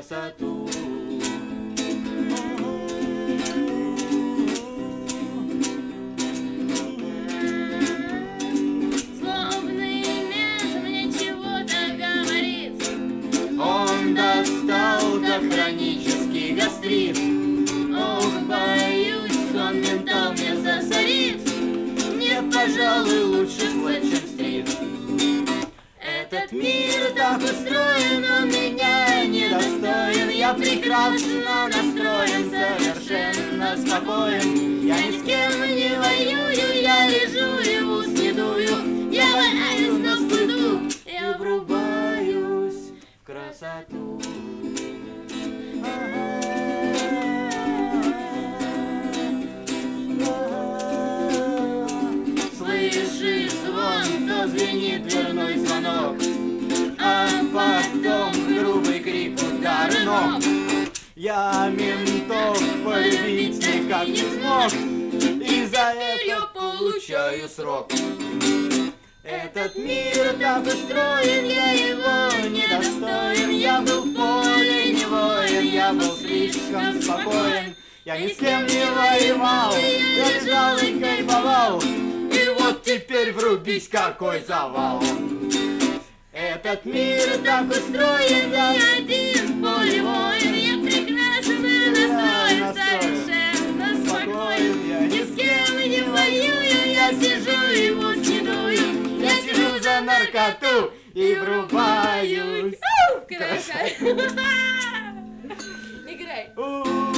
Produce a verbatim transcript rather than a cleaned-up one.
красоту. Злобный мент мне чего-то говорит. Он достал как хронический гастрит. Ох, боюсь, он ментал мне засорит. Нет, пожалуй, лучше Флетчер-стрит. Этот мир так устроен, он меня недостоин. Я прекрасно настроен, совершенно спокоен. Я ни с кем не воюю, я лежу и в ус не дую. Я валяюсь на стыду, я врубаюсь в красоту. Слышишь звон, то звенит дверной звонок, а потом грубый крик, удар ног. Я ментов полюбить никак не смог, и за это получаю срок. Этот мир так устроен, я его недостоин. Я был в поле не воин, я был слишком спокоен. Я ни с кем не воевал, я лежал и кайфовал. И вот теперь врубись, какой завал. Этот мир так устроен, я один в поле воин. Я прекрасно настроен, совершенно спокоен. Ни с кем не воюю, я сижу и в ус не дую. Я сижу за наркоту и врубаюсь. Красота. Играй. У-у-у.